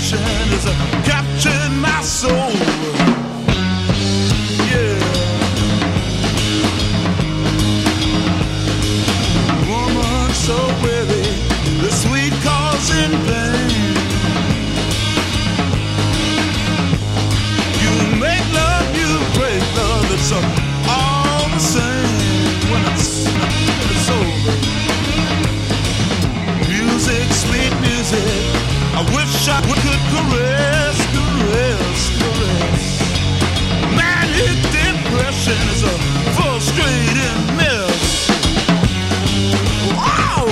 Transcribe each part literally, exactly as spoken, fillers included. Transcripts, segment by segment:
depression is a captured my soul. Yeah. Woman so weary, the sweet cause in vain. You make love, you break love, it's all the same when it's, when it's over. Music, sweet music, I wish I could caress, caress, caress. Manic depression is a frustrating mess. Wow!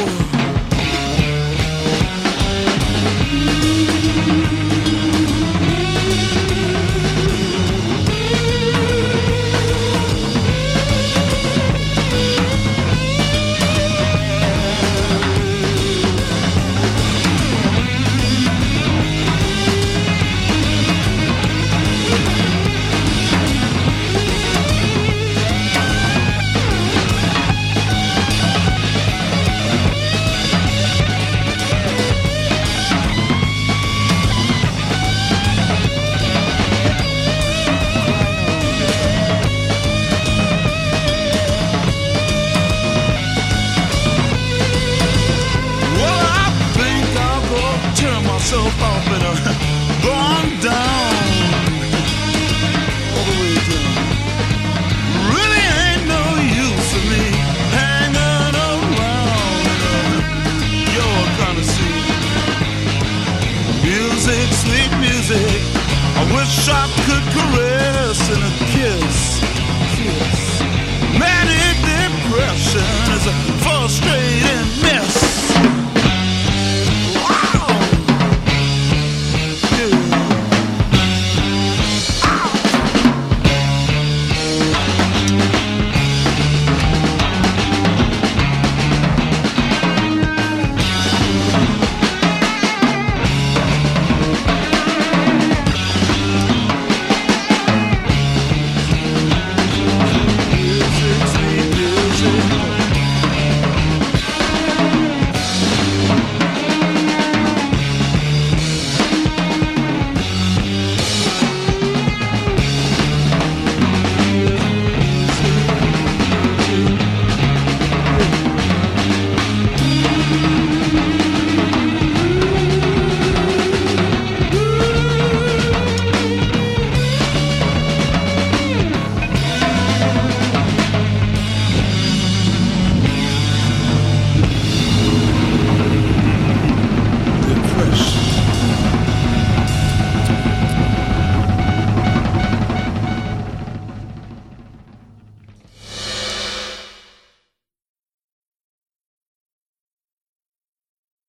Myself off and uh, gone down all the way down. Really ain't no use for me hanging around uh, your kind of scene. Music, sweet music, I wish I could caress and a kiss, kiss. Manic depression is a